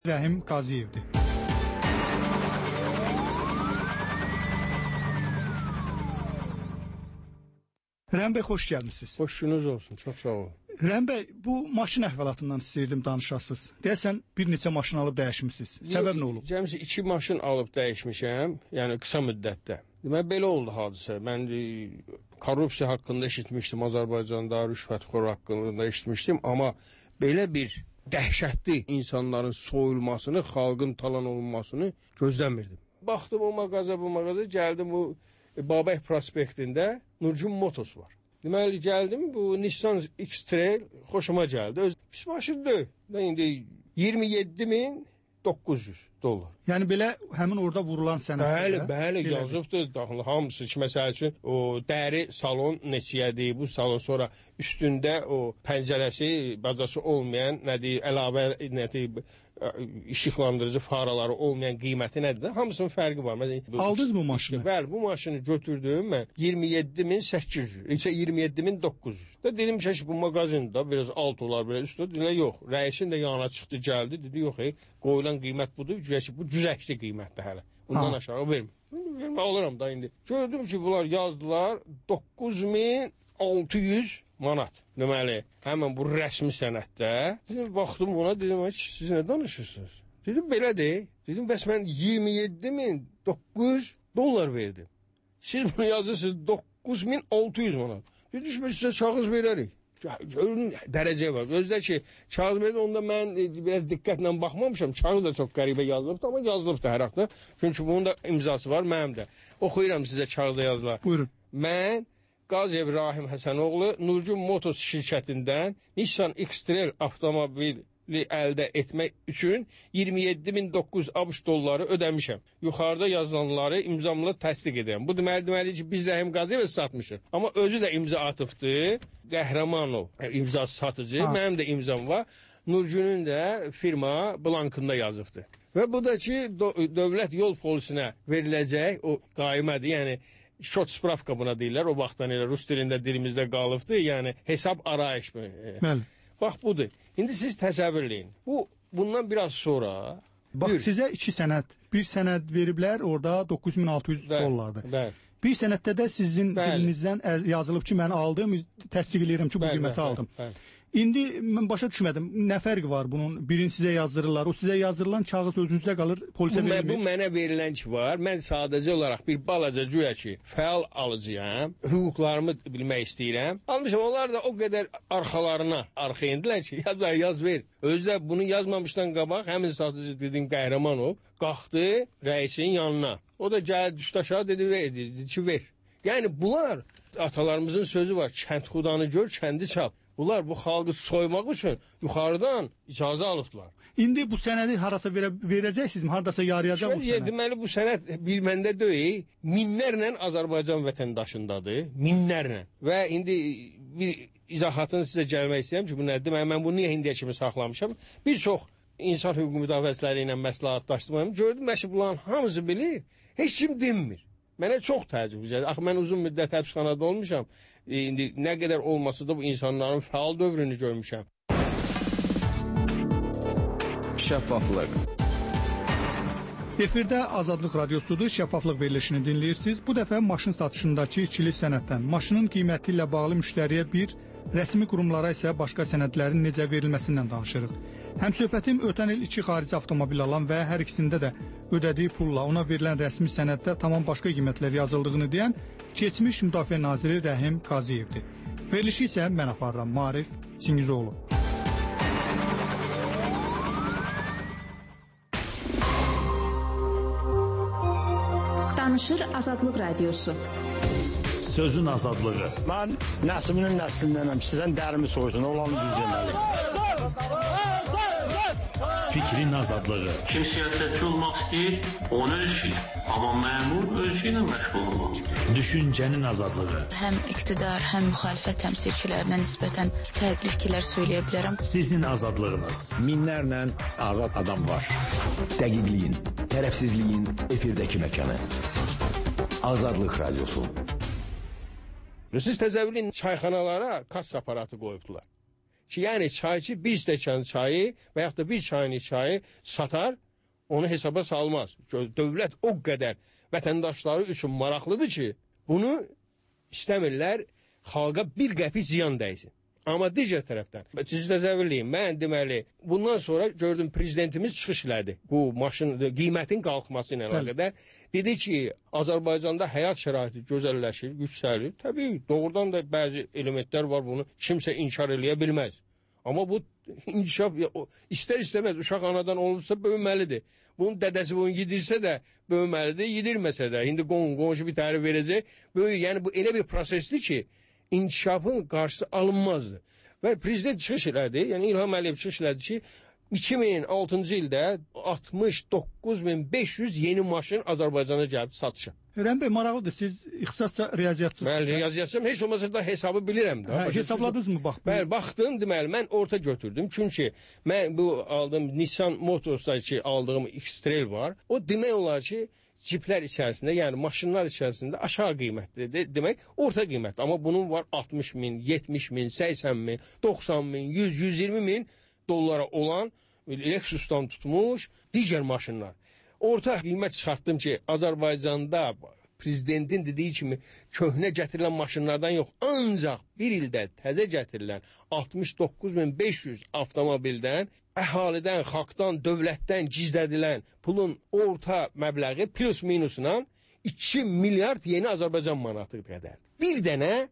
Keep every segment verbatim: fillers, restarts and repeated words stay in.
Rəhim Qazıyevdir. Rəhim bəy, xoş gəlmişsiniz. Xoş gününüz olsun, çox sağ olun. Rəhim bəy, bu maşın əhvalatından istəyirdim danışasınız. Deyəsən bir neçə maşın alıb dəyişmisiniz. Səbəb nə olub? Cəmsi iki maşın alıb dəyişmişəm, yəni qısa müddətdə. Deməli, belə oldu hadisə. Mən korrupsiya haqqında eşitmişdim, Azərbaycanda rüşvətxor haqqında eşitmişdim, amma belə bir dəhşətli insanların soyulmasını, xalqın talan olunmasını gözləmirdim. Baxdım o mağaza, bu mağaza, gəldim bu Babək prospektində Nurcun Motos var. Deməli, gəldim, bu Nissan X-Trail xoşuma gəldi. Öz pis maşın deyil. İndi iyirmi yeddi min doqquz yüz dollar. Yəni belə həmin orada vurulan sənədlərdə? Bəli, bəli, yazıbdır. Daxil hamısı ki, məsəl üçün o dəri salon neçiyədir, bu salon sonra üstündə o pəncərəsi, bacası olmayan, nədir, əlavə, nədir, işıqlandırıcı faraları olmayan qiyməti nədir? Hamısının fərqi var. Məsələn, aldınız mı maşını? Bəli, bu maşını götürdüm mən iyirmi yeddi min səkkiz yüz, isə iyirmi yeddi min doqquz yüz. Da dedim ki, bu mağazində biraz alt olar, belə üstü. Dedilər, yox. Rəisin də yanına çıxdı, gəldi, dedi, yox, ey, qoyulan qiymət budur, güya ki, bu cüzəkli qiymətdir hələ. Bundan ha. aşağı vermir. Vermə alıram da indi. Gördüm ki, bunlar yazdılar doqquz min altı yüz manat. Deməli, həmən bu rəsmi sənəddə. Dedim, baxdım buna, dedim, siz nə danışırsınız? Dedim, belə deyil. Dedim, bəs mən iyirmi yeddi min doqquz yüz dollar verdim. Siz bunu yazırsınız doqquz min altı yüz manat. Dedim, biz sizə kağız verərik. Görün, dərəcə var. Gözlə ki, kağız verdi, onda mən biraz diqqətlə baxmamışam. Kağız da çox qəribə yazılıbdır, amma yazılıbdır hər haqda. Çünki bunun da imzası var, mənim də. Oxuyuram sizə kağızda yazılar. Buyurun. Mən Qaziyev Rahim Həsənoğlu Nurcun Motos şirkətindən Nissan X-Trail avtomobili əldə etmək üçün iyirmi yeddi min doqquz yüz ABŞ dolları ödəmişəm. Yuxarıda yazılanları imzamla təsdiq edirəm. Bu deməli, deməli ki, biz Rəhim Qazıyevə satmışıq. Amma özü də imza atıbdır. Qəhrəmanov imza satıcı, ha. Mənim də imzam var. Nurcunun da firma blankında yazıbdır. Və bu da ki, dövlət yol polisinə veriləcək o qaimədir, yəni şot spravka buna deyirlər, o vaxtdan elə rus dilində dilimizdə qalıbdır, yəni hesab arayış mı? Bəli. Bax, budur. İndi siz təsəvvür eləyin. Bu, bundan biraz sonra... Bax, bir, sizə iki sənəd, bir sənəd veriblər, orada doqquz min altı yüz bəl, dollardır. Bəli. Bir sənəddə də sizin bəli. dilinizdən yazılıb ki, mən aldım, təsdiq eləyirəm ki, bu bəli, qiyməti bəli, aldım. Bəli. İndi mən başa düşmədim, nə fərqi var bunun? Birini sizə yazdırırlar, o sizə yazdırılan kağız özünüzdə qalır, polisə bu, verilmir. Bu mənə verilən ki var, mən sadəcə olaraq bir balaca güya ki, fəal alıcıyam, hüquqlarımı bilmək istəyirəm. Almışam, onlar da o qədər arxalarına arxayındilər ki, yaz ver, yaz ver. Özü də bunu yazmamışdan qabaq, həmin satıcı dediyim Qəhrəmanov qalxdı rəisin yanına. O da gəldi, düşdü aşağı, dedi, ver, dedi ki, ver. Yəni bunlar, atalarımızın sözü var, kənd xudanı gör, kəndi çap. Bunlar bu xalqı soymaq üçün yuxarıdan icazə alıbdılar. İndi bu sənədi harasa verə, verəcəksiniz mi? Haradasa yarayacaq bu sənəd? Deməli, bu sənəd bir məndə deyil, minlərlə Azərbaycan vətəndaşındadır, minlərlə. Və indi bir izahatını sizə gəlmək istəyirəm ki, bu nədir? Deməli, mən bunu niyə indiyə kimi saxlamışam? Bir çox insan hüquq müdafiəçiləri ilə məsləhətlaşdırmayım. Gördüm, məşi bunların hamısı bilir, heç kim dinmir. Mənə çox təəccüb edir. Axı mən uzun müddət həbsxanada olmuşam. E, indi nə qədər olmasa da bu insanların fəal dövrünü görmüşəm. Şəffaflıq. Efirdə Azadlıq Radiosudur, şəffaflıq verilişini dinləyirsiniz. Bu dəfə maşın satışındakı ikili sənəddən, maşının qiyməti ilə bağlı müştəriyə bir, rəsmi qurumlara isə başqa sənədlərin necə verilməsindən danışırıq. Həmsöhbətim ötən il iki xarici avtomobil alan və hər ikisində də ödədiyi pulla ona verilən rəsmi sənəddə tamam başqa qiymətlər yazıldığını deyən keçmiş Müdafiə Naziri Rəhim Qazıyevdir. Verilişi isə mən aparıram, Marif Çingizoğlu. Danışır Azadlıq Radiosu. Sözün azadlığı. Mən nəslinin nəslindənəm, sizdən dərimi soysun, olanı düz deməli. Fikrin azadlığı. Kim siyasətçi olmaq istəyir, onu ölçür. Amma məmur ölçü ilə məşğul olmaq. Düşüncənin azadlığı. Həm iqtidar, həm müxalifət təmsilçilərinə nisbətən fərqli fikirlər söyləyə bilərəm. Sizin azadlığınız. Minlərlə azad adam var. Dəqiqliyin, tərəfsizliyin efirdəki məkanı. Azadlıq Radiosu. Siz təzəvvürün çayxanalara kassa aparatı qoyubdular. ki, yəni çayçı bir stəkan çayı və yaxud da bir çayını çayı satar, onu hesaba salmaz. Dövlət o qədər vətəndaşları üçün maraqlıdır ki, bunu istəmirlər, xalqa bir qəpik ziyan dəysin. Amma digər tərəfdən, siz təsəvvürləyin, mən deməli, bundan sonra gördüm prezidentimiz çıxış elədi. Bu maşın qiymətin qalxması ilə əlaqədar. Dedi ki, Azərbaycanda həyat şəraiti gözəlləşir, yüksəlir. Təbii, doğrudan da bəzi elementlər var, bunu kimsə inkar eləyə bilməz. Amma bu inkişaf istər-istəməz uşaq anadan olubsa böyüməlidir. Bunun dədəsi bunu yedirsə də böyüməlidir, yedirməsə də. İndi qonşu, qonşu bir tərif verəcək. Böyük, yəni bu elə bir prosesdir ki, inkişafın qarşısı alınmazdı. Və prezident çıxış elədi, yəni İlham Əliyev çıxış elədi ki, iki min altıncı ildə altmış doqquz min beş yüz yeni maşın Azərbaycana gəlib satışa. Rəm bəy, maraqlıdır, siz ixtisasca riyaziyyatçısınız. Mən riyaziyyatçıyam, heç olmasa da hesabı bilirəm də. Hə, hesabladınız mı bax? Bəli, baxdım, deməli, mən orta götürdüm. Çünki mən bu aldığım Nissan Motors'da ki, aldığım X-Trail var. O demək olar ki, ciplər içərisində, yəni maşınlar içərisində aşağı qiymətlidir. Demək, orta qiymət. Amma bunun var altmış min, yetmiş min, səksən min, doxsan min, yüz, yüz iyirmi min dollara olan Lexus'dan tutmuş digər maşınlar. Orta qiymət çıxartdım ki, Azərbaycanda prezidentin dediyi kimi köhnə gətirilən maşınlardan yox, ancaq bir ildə təzə gətirilən altmış doqquz min beş yüz avtomobildən əhalidən, xalqdan, dövlətdən gizlədilən pulun orta məbləği plus minusla iki milyard yeni Azərbaycan manatı qədərdir. Bir dənə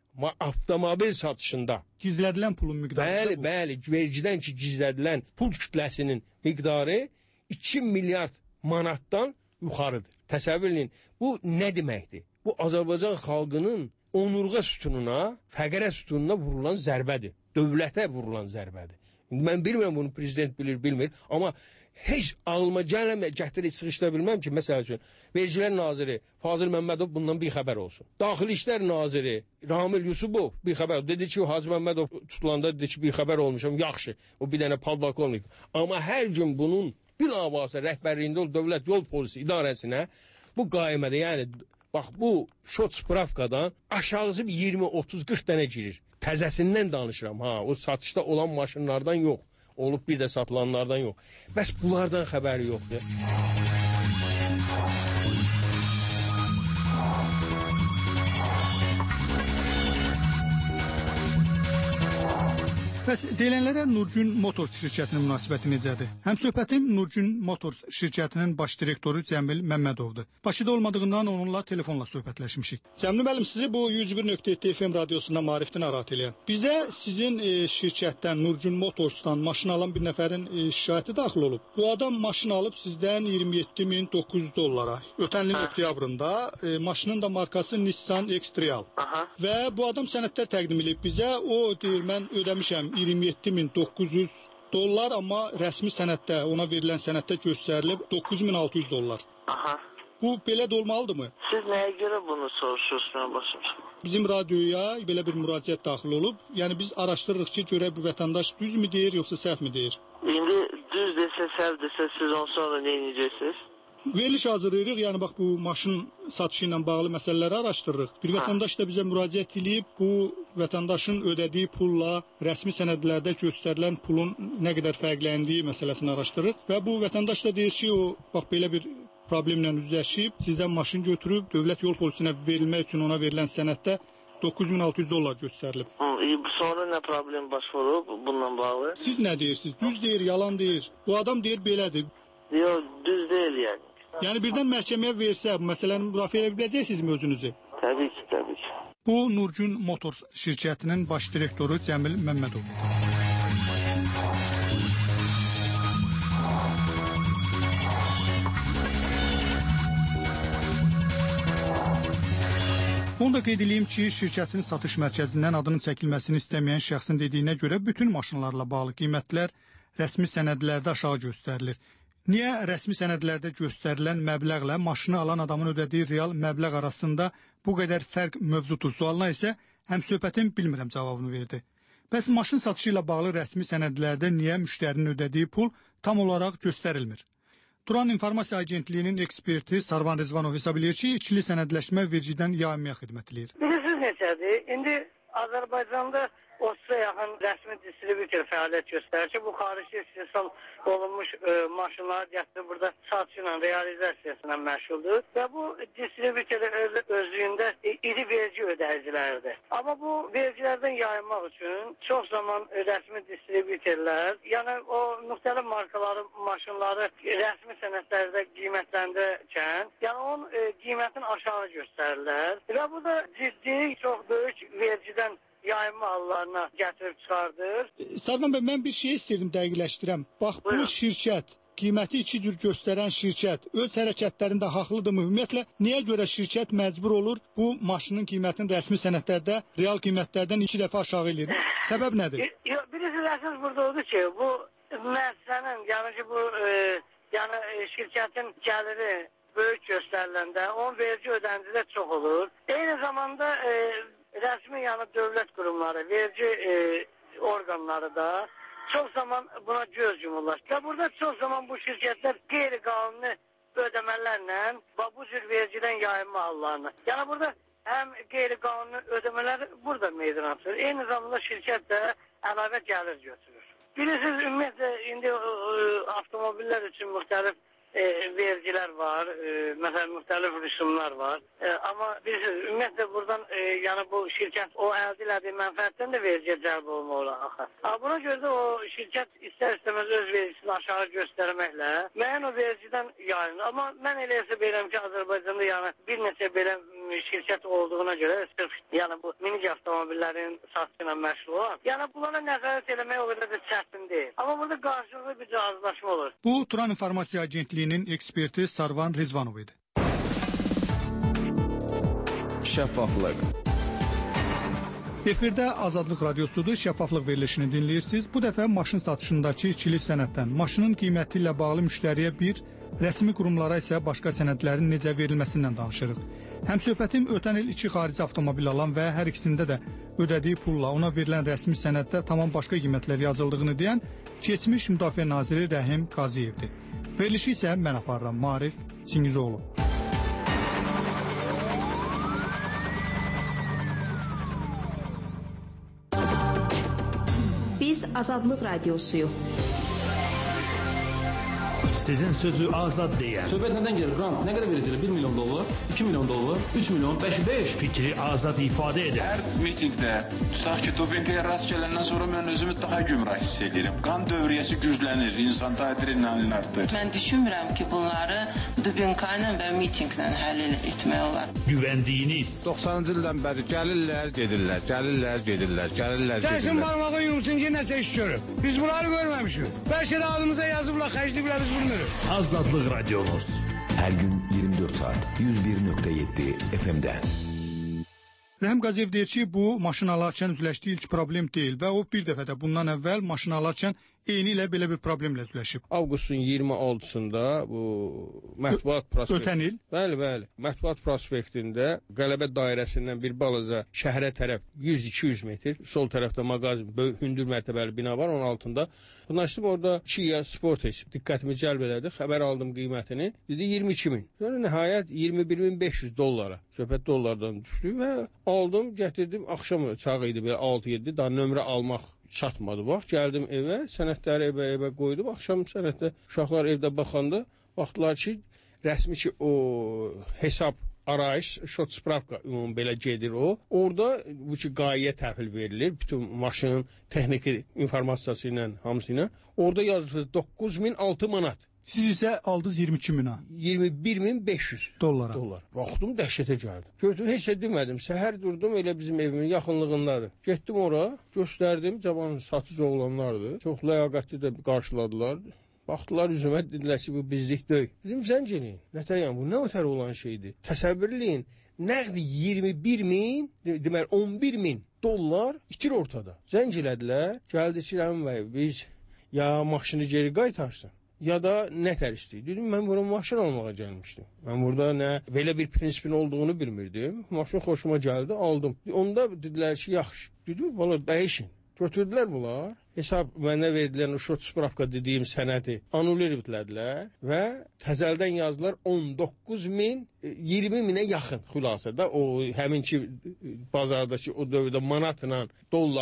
avtomobil satışında gizlədilən pulun miqdarı. Bəli, bəli, vergidən ki gizlədilən pul kütləsinin miqdarı iki milyard manatdan yuxarıdır. Təsəvvür edin, bu nə deməkdir? Bu Azərbaycan xalqının onurğa sütununa, fəqərə sütununa vurulan zərbədir. Dövlətə vurulan zərbədir. Mən bilmirəm bunu prezident bilir, bilmir. Amma heç ağlıma gəlmə, gətirib sıxışdıra bilməm ki, məsəl üçün, Vergilər Naziri Fazıl Məmmədov bundan bir xəbər olsun. Daxili İşlər Naziri Ramil Yusubov bir xəbər dedi ki, Hacı Məmmədov tutulanda dedi ki, bir xəbər olmuşam, yaxşı, o bir dənə polkovnik. Amma hər gün bunun bilavasitə rəhbərliyində ol dövlət yol polisi idarəsinə bu qaymədə, yəni bax bu şot spravkadan aşağısı bir iyirmi, otuz, qırx dənə girir. Təzəsindən danışıram, ha, o satışda olan maşınlardan yox, olub bir də satılanlardan yox. Bəs bunlardan xəbəri yoxdur. Bəs deyilənlərə Nurgün Motors şirkətinin münasibəti necədir? Həmsöhbətim Nurgün Motors şirkətinin baş direktoru Cəmil Məmmədovdur. Bakıda olmadığından onunla telefonla söhbətləşmişik. Cəmil müəllim, sizi bu yüz bir nöqtə yeddi F M radiosunda Maarifdən narahat eləyən. Bizə sizin e, şirkətdən, Nurgün Motorsdan maşın alan bir nəfərin e, şikayəti daxil olub. Bu adam maşın alıb sizdən iyirmi yeddi min doqquz yüz dollara. Ötən ilin oktyabrında e, maşının da markası Nissan X-Trail. Və bu adam sənədlər təqdim edib bizə. O deyir, mən ödəmişəm iyirmi yeddi min doqquz yüz dollar, amma rəsmi sənəddə, ona verilən sənəddə göstərilib doqquz min altı yüz dollar. Aha. Bu belə də olmalıdırmı? Siz nəyə görə bunu soruşursunuz başım? Bizim radioya belə bir müraciət daxil olub. Yəni biz araşdırırıq ki, görək bu vətəndaş düzmü deyir, yoxsa səhv mi deyir? İndi düz desə, səhv desə, siz ondan sonra nə edəcəksiniz? Veriliş hazırlayırıq, yəni bax bu maşın satışı ilə bağlı məsələləri araşdırırıq. Bir vətəndaş da bizə müraciət edib, bu vətəndaşın ödədiyi pulla rəsmi sənədlərdə göstərilən pulun nə qədər fərqləndiyi məsələsini araşdırırıq. Və bu vətəndaş da deyir ki, o bax belə bir problemlə üzləşib, sizdən maşın götürüb, dövlət yol polisinə verilmək üçün ona verilən sənəddə doqquz min altı yüz dollar göstərilib. Hı, sonra nə problem baş vurub bununla bağlı? Siz nə deyirsiniz? Düz deyir, yalan deyir. Bu adam deyir belədir. Yox, düz deyil yəni. Yəni birdən məhkəməyə versə, bu məsələni müdafiə edə biləcəksinizmi özünüzü? Təbii ki, təbii ki. Bu Nurgün Motors şirkətinin baş direktoru Cəmil Məmmədov. Onu da qeyd edeyim ki, şirkətin satış mərkəzindən adının çəkilməsini istəməyən şəxsin dediyinə görə bütün maşınlarla bağlı qiymətlər rəsmi sənədlərdə aşağı göstərilir. Niyə rəsmi sənədlərdə göstərilən məbləğlə maşını alan adamın ödədiyi real məbləğ arasında bu qədər fərq mövcuddur sualına isə həmsöhbətim bilmirəm cavabını verdi. Bəs maşın satışı ilə bağlı rəsmi sənədlərdə niyə müştərinin ödədiyi pul tam olaraq göstərilmir? Turan İnformasiya Agentliyinin eksperti Sarvan Rızvanov hesab edir ki, ikili sənədləşmə vergidən yayınmaya xidmət edir. Bilirsiniz necədir? İndi Azərbaycanda otuza yaxın rəsmi distributor fəaliyyət göstərir ki, bu xarici istehsal olunmuş e, maşınları gətirib burada satış ilə, realizasiyası ilə məşğuldur və bu distributor öz, özlüyündə iri vergi ödəyicilərdir. Amma bu vergilərdən yayınmaq üçün çox zaman rəsmi distributorlar, yəni o müxtəlif markaların maşınları rəsmi sənədlərdə qiymətləndirərkən, yəni onun e, qiymətini aşağı göstərirlər və bu da ciddi, çox böyük vergidən yayınma hallarına gətirib çıxardır. Sarvan bəy, mən bir şey istəyirdim dəqiqləşdirəm. Bax, Buyurun. Bu şirkət, qiyməti iki cür göstərən şirkət öz hərəkətlərində haqlıdırmı? Ümumiyyətlə, niyə görə şirkət məcbur olur bu maşının qiymətini rəsmi sənədlərdə real qiymətlərdən iki dəfə aşağı eləyir? Səbəb nədir? Birisi əsas burada odur ki, bu müəssisənin, yəni ki, bu e, yəni şirkətin gəliri böyük göstəriləndə onun vergi ödənici də çox olur. Eyni zamanda e, rəsmi yəni dövlət qurumları, vergi e, orqanları da çox zaman buna göz yumurlar. Və burada çox zaman bu şirkətlər qeyri-qanuni ödəmələrlə bu cür vergidən yayınma hallarına. Yəni burada həm qeyri-qanuni ödəmələr burada meydana çıxır. Eyni zamanda şirkət də əlavə gəlir götürür. Bilirsiniz, ümumiyyətlə indi e, avtomobillər üçün müxtəlif E, vergilər var, e, məsələn, müxtəlif rüsumlar var. E, amma bilirsiniz, ümumiyyətlə buradan e, yəni bu şirkət o əldə elədiyi mənfəətdən də vergiyə cəlb olmalı axı. Buna görə də o şirkət istər-istəməz öz vergisini aşağı göstərməklə müəyyən o vergidən yayınır. Amma mən elə hesab edirəm ki, Azərbaycanda yəni bir neçə belə şirkət olduğuna görə sırf yəni bu minik avtomobillərin satışı ilə məşğul olan, yəni bunlara nəzarət eləmək o qədər də çətin deyil. Amma burada qarşılıqlı bir cihazlaşma olur. Bu Turan İnformasiya Agentliyinin eksperti Sarvan Rizvanov idi. Şəffaflıq. Efirdə Azadlıq Radiosudur, şəffaflıq verilişini dinləyirsiniz. Bu dəfə maşın satışındakı ikilik sənəddən, maşının qiyməti ilə bağlı müştəriyə bir, rəsmi qurumlara isə başqa sənədlərin necə verilməsindən danışırıq. Həmsöhbətim ötən il iki xarici avtomobil alan və hər ikisində də ödədiyi pulla ona verilən rəsmi sənəddə tamam başqa qiymətlər yazıldığını deyən keçmiş Müdafiə Naziri Rəhim Qazıyevdir. Verilişi isə mən aparıram, Marif Çingizoğlu. Biz Azadlıq Radiosuyuq. Sizin sözü azad deyən. Söhbət nədən gelir? Qrant nə qədər verəcəklər? bir milyon dollar, iki milyon dollar, üç milyon, beş, beş. Fikri azad ifadə edən. Hər mitingdə tutaq ki, dopinqaya rast gələndən sonra mən özümü daha gümrah hiss edirəm. Qan dövriyyəsi güclənir, insanda adrenalin artır. Mən düşünmürəm ki, bunları dopinqla və mitinqlə həll etmək olar. Güvəndiyiniz. doxsanıncı ildən bəri gəlirlər, gedirlər, gəlirlər, gedirlər, gəlirlər, gedirlər. Gəlsin barmağı yumsun ki, nəsə iş görüb. Biz bunları görməmişik. Bəlkə də adımıza yazıblar, xərcliyiblər, biz bilmirik. Azadlıq Radiomuz. Hər gün iyirmi dörd saat yüz bir nöqtə yeddi F M-də. Rəhim Qaziyev deyir ki, bu maşın alarkən üzləşdiyi ilk problem deyil və o bir dəfə də bundan əvvəl maşın alarkən eyni ilə belə bir problemlə üzləşib. Avqustun iyirmi altısında bu mətbuat prospekti. Ötən il? Bəli, bəli. Mətbuat prospektində Qələbə dairəsindən bir balaca şəhərə tərəf yüz iki yüz metr, sol tərəfdə mağazin, böyük hündür mərtəbəli bina var, onun altında. Bunlaşdım orada Kia Sportage diqqətimi cəlb elədi, xəbər aldım qiymətini. Dedi iyirmi iki min. Sonra nəhayət iyirmi bir min beş yüz dollara. Söhbət dollardan düşdü və aldım, gətirdim. Axşam çağı idi belə altı yeddi, daha nömrə almaq çatmadı. Bax, gəldim evə, sənədləri evə evə qoydum. Axşam sənəddə uşaqlar evdə baxanda baxdılar ki, rəsmi ki o hesab arayış, şot spravka ümumi belə gedir o. Orada bu ki qayiyə təhvil verilir, bütün maşının texniki informasiyası ilə, hamısı ilə. Orada yazılır doqquz min altı manat. Siz isə aldınız iyirmi iki minə. iyirmi bir min beş yüz dollara. Dollar. Baxdım, dəhşətə gəldim. Gördüm, heç də demədim. Səhər durdum, elə bizim evimin yaxınlığındadır. Getdim ora, göstərdim, cavan satıcı oğlanlardır. Çox ləyaqətli də qarşıladılar. Baxdılar üzümə, dedilər ki, bu bizlik deyil. Dedim, zəng eləyin. Nətəyən, bu nə ötəri olan şeydir? Təsəvvürləyin, nəqdi iyirmi bir min, deməli on bir min dollar itir ortada. Zəng elədilər, gəldi ki, Rəhim bəy, biz ya maşını geri qaytarsın, ya da nə tər istəyir. Dedim, mən bura maşın almağa gəlmişdim. Mən burada nə belə bir prinsipin olduğunu bilmirdim. Maşın xoşuma gəldi, aldım. Onda dedilər ki, yaxşı. Dedim, valla dəyişin. Götürdülər bunlar. Hesab mənə verdilən o şot spravka dediyim sənədi anulir etdilər və təzəldən yazdılar on doqquz min iyirmi minə yaxın xülasədə o həminki bazardakı o dövrdə manatla dolların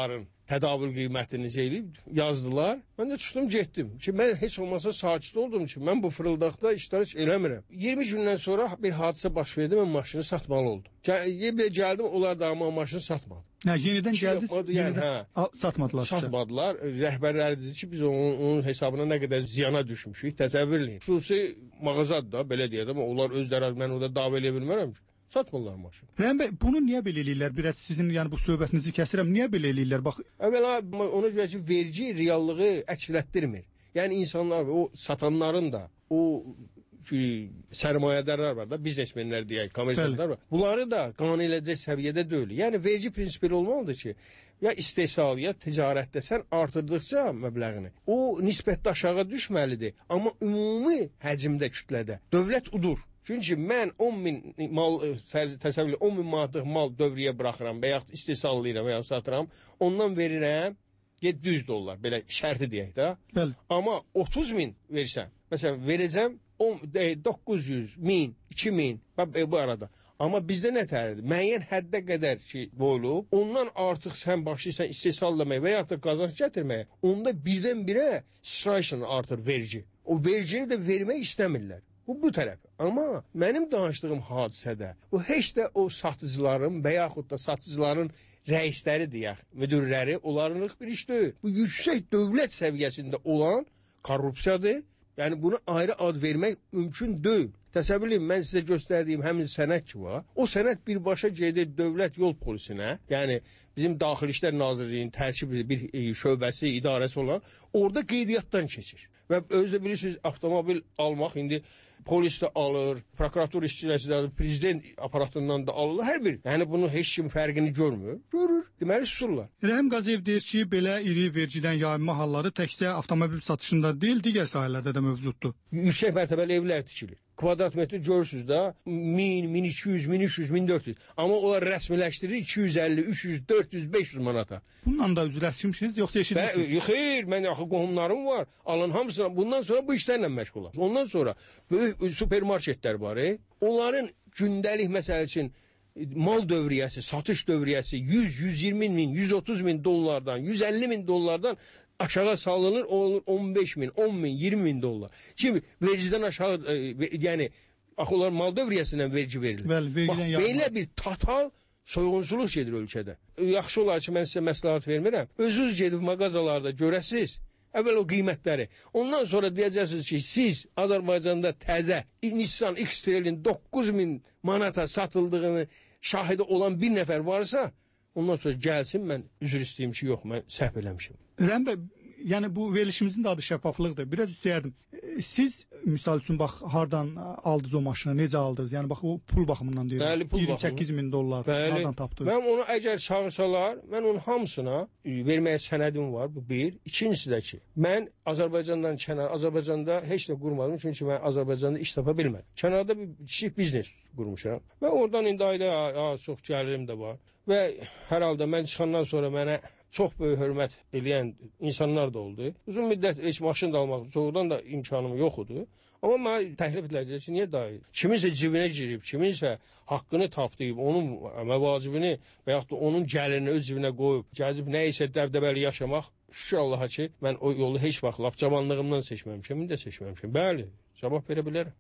tədavül qiymətini eləyib yazdılar. Mən də çıxdım, getdim. Ki mən heç olmasa sakit olduğum üçün mən bu fırıldaqda iştirak eləmirəm. iyirmi gündən sonra bir hadisə baş verdi, mən maşını satmalı oldum. Gəl gəldim, onlar da amma maşını satmadı. Hə, yenidən gəldiniz, yəni, yenidən hə, satmadılar. Satmadılar. Rəhbərləri dedi ki, biz onun, onun hesabına nə qədər ziyana düşmüşük, təsəvvür edin. Xüsusi mağazadır da, belə deyək, amma onlar özləri, mən orada dava eləyə bilmərəm ki. Satmırlar maşını. Rəhim bəy, bunu niyə belə eləyirlər? Biraz sizin yəni bu söhbətinizi kəsirəm. Niyə belə eləyirlər? Bax, əvvəla ona görə ki, vergi reallığı əksələtdirmir. Yəni insanlar o satanların da, o ki, sərmayədarlar var da, biznesmenlər deyək, kommersiyalar var. Bunları da qane edəcək səviyyədə deyil. Yəni vergi prinsipi olmalıdır ki, ya istehsal, ya ticarətdə sən artırdıqca məbləğini, o nisbətdə aşağı düşməlidir. Amma ümumi həcmdə, kütlədə dövlət udur. Çünki mən on min mal, təsəvvür on min manatlıq mal dövriyə buraxıram və yaxud istehsallayıram və yaxud satıram, ondan verirəm yeddi yüz dollar, belə şərti deyək də. Bəli. Amma otuz min versən, məsələn, verəcəm doqquz yüz, min, iki min bu arada. Amma bizdə nə tərədir? Müəyyən həddə qədər ki, qoyulub, ondan artıq sən başlayırsan istehsallaməyə və yaxud da qazanc gətirməyə, onda birdən-birə sırayla artır vergi. O vergini də vermək istəmirlər. Bu, bu tərəf. Amma mənim danışdığım hadisədə, bu heç də o satıcıların və yaxud da satıcıların rəisləri deyək, müdürləri, onlarınlıq bir iş deyil. Bu yüksək dövlət səviyyəsində olan korrupsiyadır. Yəni, buna ayrı ad vermək mümkün deyil. Təsəvvür edin, mən sizə göstərdiyim həmin sənəd ki var, o sənəd birbaşa gedir dövlət yol polisinə, yəni bizim Daxili İşlər Nazirliyinin tərkib bir şöbəsi, idarəsi olan, orada qeydiyyatdan keçir. Və özdə bilirsiniz, avtomobil almaq indi polis də alır, prokurator işçiləsi də alır, prezident aparatından da alırlar, hər bir. Yəni, bunun heç kim fərqini görmür. Görür, deməli susurlar. Rəhim Qaziyev deyir ki, belə iri vergidən yayınma halları təkcə avtomobil satışında deyil, digər sahələrdə də mövcuddur. Yüksək mərtəbəli evlər tikilir. Kvadrat metri görürsünüz də, min, min iki yüz, min üç yüz, min dörd yüz. Amma onlar rəsmiləşdirir iki yüz əlli, üç yüz, dörd yüz, beş yüz manata. Bununla da üzləşmişsiniz, yoxsa eşidirsiniz? Xeyr, mən axı qohumlarım var. Alın hamısına, bundan sonra bu işlərlə məşğul olaq. Ondan sonra böyük supermarketlər var, e? Onların gündəlik məsəl üçün mal dövriyyəsi, satış dövriyyəsi yüz, yüz iyirmi min, yüz otuz min dollardan, yüz əlli min dollardan aşağı salınır, olur on beş min, on min, iyirmi min dollar. Şimdi vergiden aşağı, e, yəni, axı onlar mal dövriyyəsindən vergi verilir. Bəli, vergiden Bax, belə bir total soyğunçuluq gedir ölkədə. Yaxşı olar ki, mən sizə məsləhət vermirəm. Özünüz gedib mağazalarda görəsiz, əvvəl o qiymətləri. Ondan sonra deyəcəksiniz ki, siz Azərbaycanda təzə Nissan X-Trail'in doqquz min manata satıldığını şahidi olan bir nəfər varsa, ondan sonra gəlsin, mən üzr istəyim ki, yox, mən səhv eləmişim. Rəhim bəy, yəni bu verilişimizin də adı şəffaflıqdır. Biraz istəyərdim. Siz, misal üçün, bax, hardan aldınız o maşını, necə aldınız? Yəni, bax, o pul baxımından deyirəm. Bəli, pul iyirmi səkkiz min dollar, Bəli. hardan tapdınız? Mən onu əgər çağırsalar, mən onun hamısına verməyə sənədim var, bu bir. İkincisi də ki, mən Azərbaycandan kənar, Azərbaycanda heç də qurmadım, çünki mən Azərbaycanda iş tapa bilmədim. Kənarda bir kiçik biznes qurmuşam və oradan indi ayda çox gəlirim də var. Və hər halda mən çıxandan sonra mənə çox böyük hörmət eləyən insanlar da oldu. Uzun müddət heç maşın da almaq, çoxdan da imkanım yox idi. Amma mənə təklif ediləcək ki, niyə dayı? Kiminsə cibinə girib, kiminsə haqqını tapdıyıb, onun məvacibini və yaxud da onun gəlirini öz cibinə qoyub, gəzib nə isə dəbdəbəli yaşamaq, şükür Allaha ki, mən o yolu heç vaxt lap cavanlığımdan seçməmişəm, indi də seçməmişəm. Bəli, cavab verə bilərəm.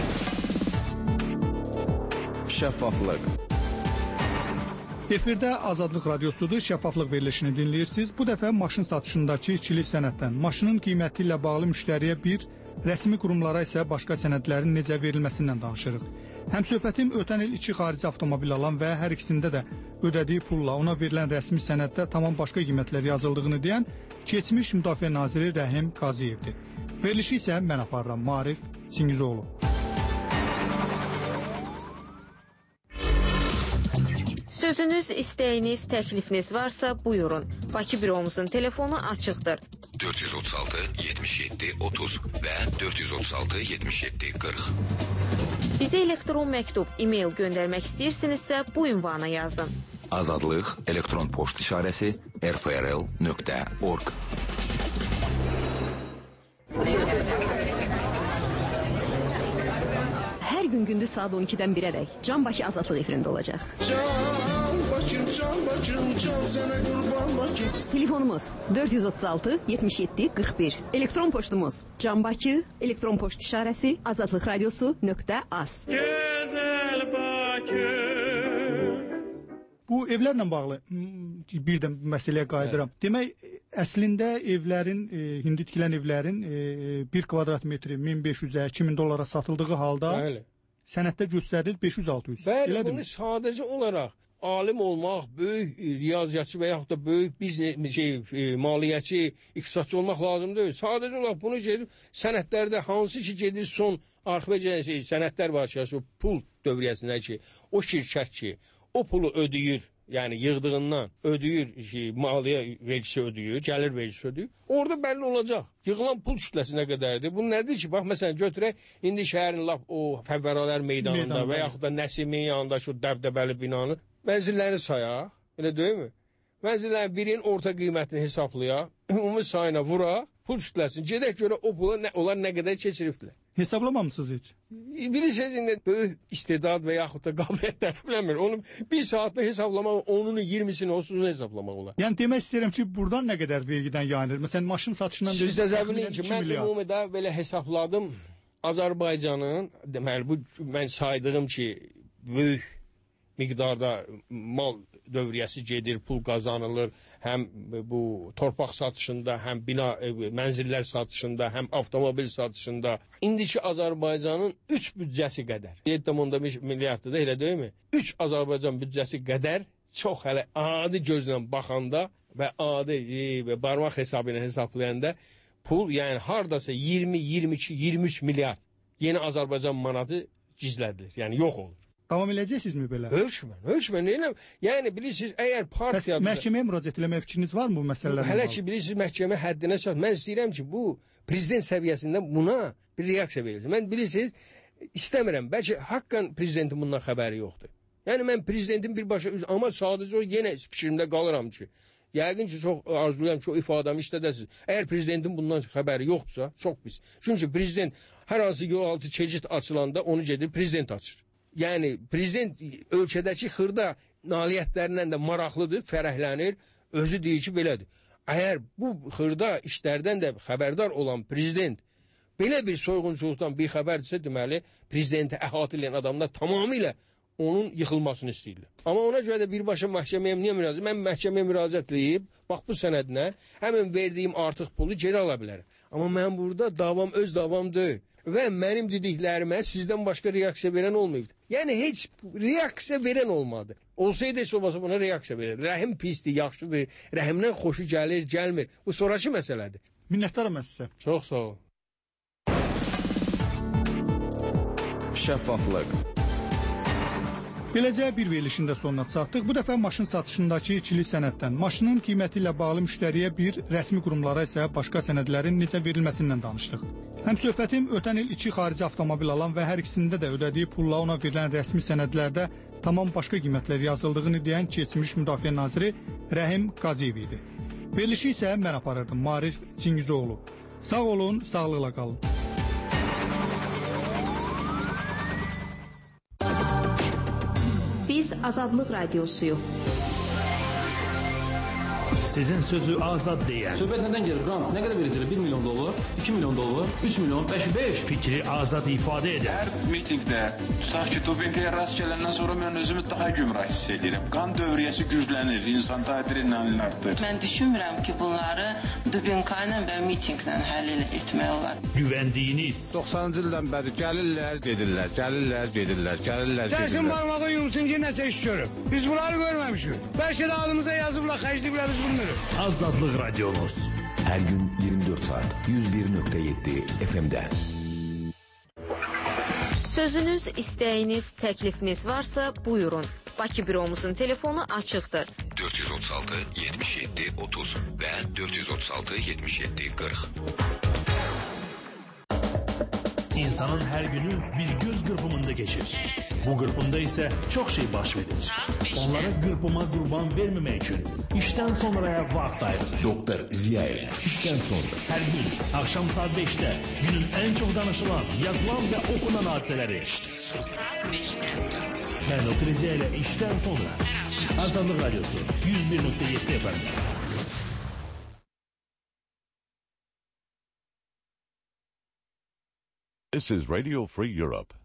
Şəffaflıq. Efirdə Azadlıq Radiosudur, şəffaflıq verilişini dinləyirsiniz. Bu dəfə maşın satışındakı ikilik sənəddən, maşının qiyməti ilə bağlı müştəriyə bir, rəsmi qurumlara isə başqa sənədlərin necə verilməsindən danışırıq. Həmsöhbətim ötən il iki xarici avtomobil alan və hər ikisində də ödədiyi pulla ona verilən rəsmi sənəddə tamam başqa qiymətlər yazıldığını deyən keçmiş Müdafiə Naziri Rəhim Qaziyevdir. Verilişi isə mən aparıram, Marif Çingizoğlu. Sözünüz, istəyiniz, təklifiniz varsa buyurun. Bakı büromuzun telefonu açıqdır. dörd yüz otuz altı yetmiş yeddi otuz və dörd yüz otuz altı yetmiş yeddi qırx. Bizə elektron məktub, e-mail göndərmək istəyirsinizsə bu ünvana yazın. Azadlıq elektron poçt işarəsi r f r l nöqtə org. hər gün gündüz saat on ikidən birədək Can Bakı Azadlıq efirində olacaq. Can Bakım, Can Bakım, can sənə qurban Bakım. Telefonumuz dörd yüz otuz altı yetmiş yeddi qırx bir. Elektron poçtumuz Can Bakı, elektron poçt işarəsi azadlıq radiosu nöqtə az. Gözəl Bakı. Bu evlərlə bağlı bir də məsələyə qayıdıram. Hə. Demək, əslində evlərin, e, indi tikilən evlərin e, bir kvadrat metri min beş yüzə, iki min dollara satıldığı halda Bəli. Sənəddə göstərilir beş yüz altı yüz. Bəli, Elədir bunu mi? Sadəcə olaraq alim olmaq, böyük riyaziyyatçı və yaxud da böyük biznes şey, e, maliyyəçi, iqtisadçı olmaq lazım deyil. Sadəcə olaraq bunu gedib sənədlərdə hansı ki gedir son arxivə şey, sənədlər var ki, o pul dövriyyəsində ki, o şirkət ki, o pulu ödəyir, yəni yığdığından ödəyir, şey, maliyyə vergisi ödəyir, gəlir vergisi ödəyir. Orada bəlli olacaq. Yığılan pul kütləsi nə qədərdir? Bu nədir ki? Bax, məsələn, götürək, indi şəhərin lap o fəvvəralər meydanında Meydan, və yaxud da Nəsimin yanında şu dəbdəbəli binanı mənzilləri sayaq, elə deyilmi? Mənzillərin birinin orta qiymətini hesablayaq, ümumi sayına vuraq, pul kütləsini, gedək görə o pula nə, onlar nə qədər keçiribdilər. Hesablamamısınız heç? Bilirsiniz, indi böyük istedad və yaxud da qabiliyyətlər biləmir. Onu bir saatda hesablamaq, onunu, iyirmisini, otuzunu hesablamaq olar. Yəni demək istəyirəm ki, buradan nə qədər vergidən yayınır? Məsələn, maşın satışından... Siz də zəbilin ki, mən ümumidə belə hesabladım. Azərbaycanın, deməli, bu mən saydığım ki, böyük miqdarda mal dövriyyəsi gedir, pul qazanılır, həm bu torpaq satışında, həm bina, e, mənzillər satışında, həm avtomobil satışında. İndiki Azərbaycanın üç büdcəsi qədər, yeddi nöqtə beş milyarddır da, elə deyilmi? üç Azərbaycan büdcəsi qədər çox hələ adi gözlə baxanda və adi e, barmaq hesabı ilə hesablayanda pul, yəni hardasa iyirmi, iyirmi iki, iyirmi üç milyard yeni Azərbaycan manatı gizlədilir, yəni yox olur. Davam edəcəksizmi belə? Hökmən, hökmən eləm. Yəni bilirsiniz, əgər partiya... Bəs məhkəməyə müraciət eləmək fikriniz var mı bu məsələlərlə? Hələ ki, bilirsiniz, məhkəmə həddinə çat. Mən istəyirəm ki, bu prezident səviyyəsində buna bir reaksiya verilsin. Mən bilirsiniz, istəmirəm. Bəlkə haqqən prezidentin bundan xəbəri yoxdur. Yəni mən prezidentin birbaşa, amma sadəcə o yenə fikrimdə qalıram ki, yəqin ki, çox arzulayam ki, o ifadəmi işlədəsiniz. Əgər prezidentin bundan xəbəri yoxdursa, çox pis. Çünki prezident hər hansı yol altı keçid açılanda onu gedir, prezident açır. Yəni, prezident ölkədəki xırda nailiyyətlərindən də maraqlıdır, fərəhlənir, özü deyir ki, belədir. Əgər bu xırda işlərdən də xəbərdar olan prezident belə bir soyğunçuluqdan bir xəbərdirsə, deməli, prezidenti əhatə edən adamlar tamamilə onun yıxılmasını istəyirlər. Amma ona görə də birbaşa məhkəməyə niyə müraciət? Mən məhkəməyə müraciət edib, bax bu sənədinə həmin verdiyim artıq pulu geri ala bilərəm. Amma mən burada davam öz davam deyil. Və mənim dediklərimə sizdən başqa reaksiya verən olmayıb. Yəni heç reaksiya verən olmadı. Olsaydı heç olmasa buna reaksiya verir. Rəhim pisdir, yaxşıdır, rəhimdən xoşu gəlir, gəlmir. Bu sonraki məsələdir. Minnətdaram mən sizə. Çox sağ ol. Şəffaflıq. Beləcə bir verilişin də sonuna çatdıq. Bu dəfə maşın satışındakı ikilik sənəddən, maşının qiyməti ilə bağlı müştəriyə bir, rəsmi qurumlara isə başqa sənədlərin necə verilməsindən danışdıq. Həm söhbətim ötən il iki xarici avtomobil alan və hər ikisində də ödədiyi pulla ona verilən rəsmi sənədlərdə tamam başqa qiymətlər yazıldığını deyən keçmiş müdafiə naziri Rəhim Qaziyev idi. Verilişi isə mən aparırdım, Marif Çingizoğlu. Sağ olun, sağlıqla qalın. Biz Azadlıq Radiosuyuq. Sizin sözü azad deyən. Söhbət nədən gelir? Qan, nə qədər verəcəklər? bir milyon dollar, iki milyon dollar, üç milyon, beş, beş. Fikri azad ifadə edən. Hər mitingdə, tutaq ki, Dubinkaya rast gələndən sonra mən özümü daha gümrah hiss edirəm. Qan dövriyyəsi güclənir, insan adrenalin artır. Mən düşünmürəm ki, bunları Dubinka ilə və mitinglə həll etmək olar. Güvəndiyiniz. doxsanıncı ildən bəri gəlirlər, gedirlər, gəlirlər, gedirlər, gəlirlər, gedirlər. Gəlsin barmağı yumsun ki, nəsə iş görüb. Biz bunları görməmişik. Bəlkə də adımıza yazıblar, xərcliyiblər, biz bilmirik. Azadlıq Radiomuz. Hər gün iyirmi dörd saat yüz bir nöqtə yeddi F M-də. Sözünüz, istəyiniz, təklifiniz varsa buyurun. Bakı büromuzun telefonu açıqdır. dörd yüz otuz altı yetmiş yeddi otuz və dörd yüz otuz altı yetmiş yeddi qırx. İnsanın her günü bir göz kırpımında geçir. Bu kırpımda ise çok şey baş verir. Onlara kırpıma kurban vermemek için işten sonraya vakit ayırın. Doktor Ziya ile işten sonra. Her gün akşam saat beşte günün en çok danışılan, yazılan ve okunan hadiseleri. Saat beşte. Ben Doktor Ziya ile işten sonra. Azadlık Radyosu yüz bir nokta yedi efendim. This is Radio Free Europe,